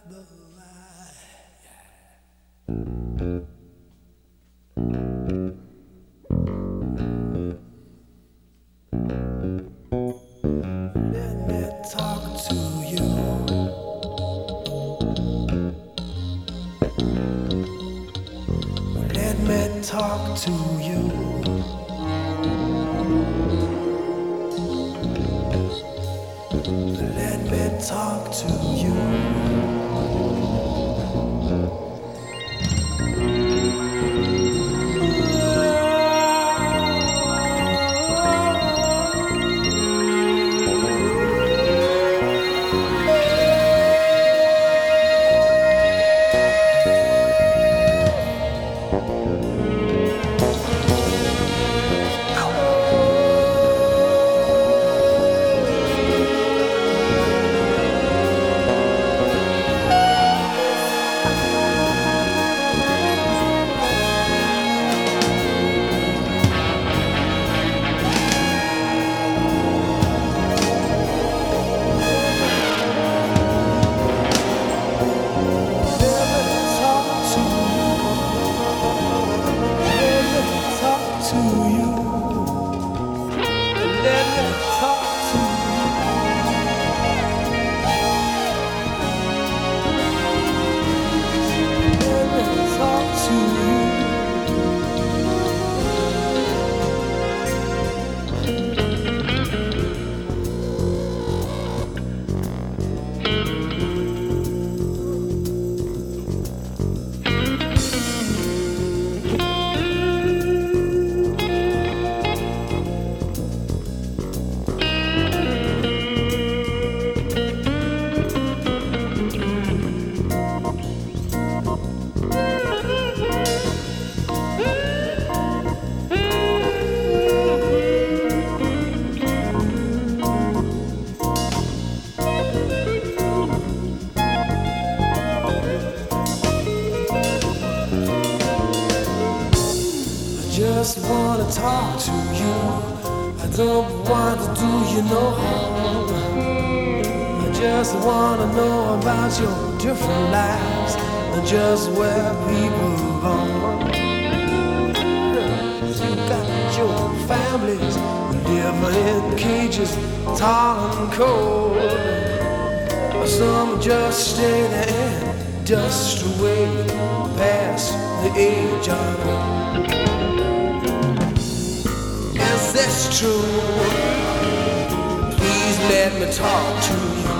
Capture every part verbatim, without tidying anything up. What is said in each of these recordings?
Talk to you. Let me talk to you. Just wanna talk to you. I don't want to do you no harm. I just wanna know about your different lives and just where people are born. You got your families living in cages, tall and cold. Some just stay there and dust away past the age of that's true. Please let me talk to you.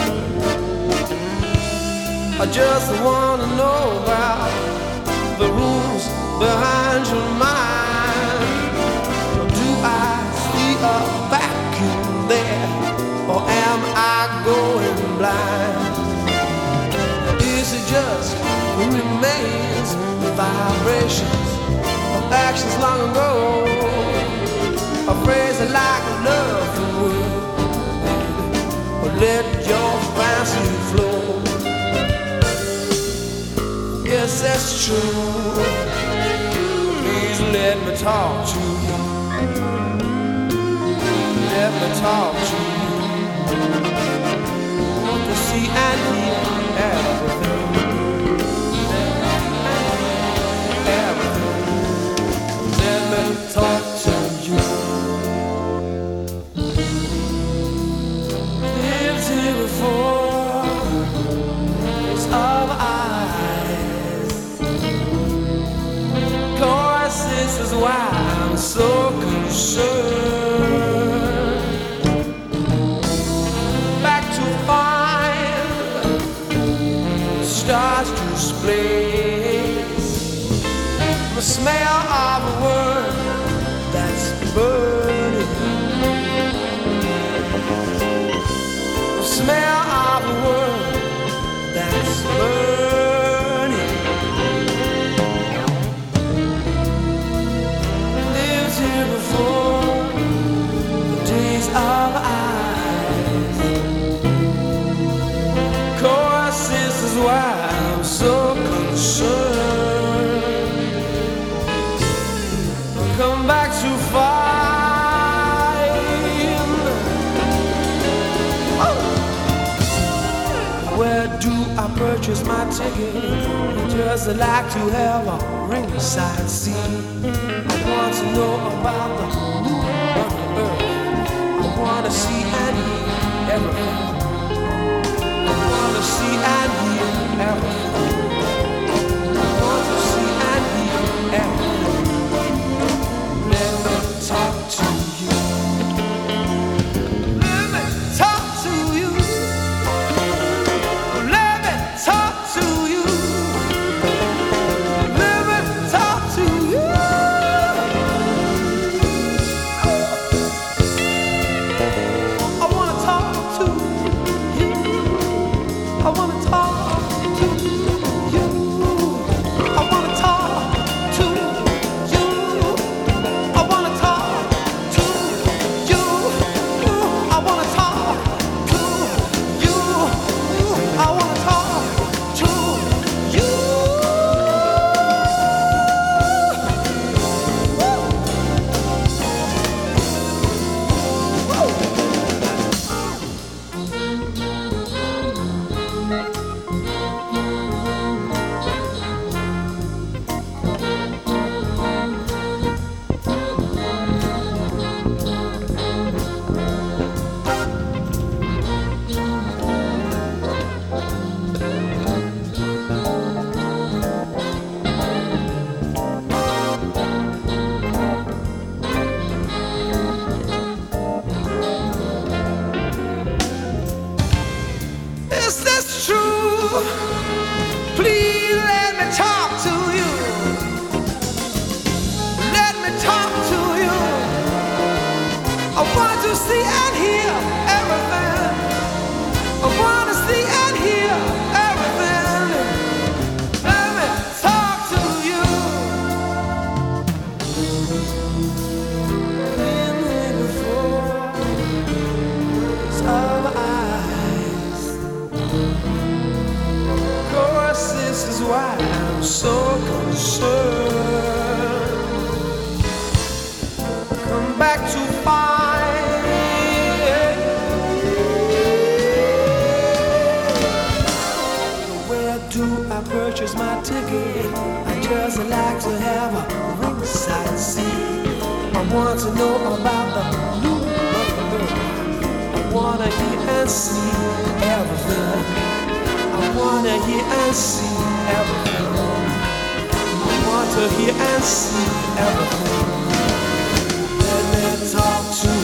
I just wanna know about the rules behind your mind. Do I see a vacuum there, or am I going blind? Is it just remains the vibrations of actions long ago? A phrase like a love word, or let your fancy flow. Yes, that's true. Please let me talk to you. Let me talk to you. Want to see and hear everything. Everything. Let me talk to you. Of eyes, course this is why I'm so concerned. Back to find stars to place, the smell of a word that's burning, the smell of a word that's burning. Lived here before the days of eyes. Course this is why I'm so concerned. Come back too far. Where do I purchase my ticket? I just like to have a ringside seat. I want to know about the moon of the earth. I want to see and hear everything. I want to see and hear everything. I want to see and hear everything. Let me talk to you. Let me talk to you. Let me talk to you. Let me talk to you. I wanna talk to you. I wanna talk to you. I wanna talk to you. I wanna talk to you. I wanna talk to you. I wanna talk to you. Is this true? Please let me talk to you. Let me talk to you. I want to see and hear everything. I want to see and hear everything. Let me talk to you. In before some eyes. Of course, this is why I'm so concerned. Come back to find. Where do I purchase my ticket? I just like to have a ringside seat. I want to know about the moon of the earth. I wanna hear and see everything. I wanna hear and see everything. I want to hear and see everything. Let me talk to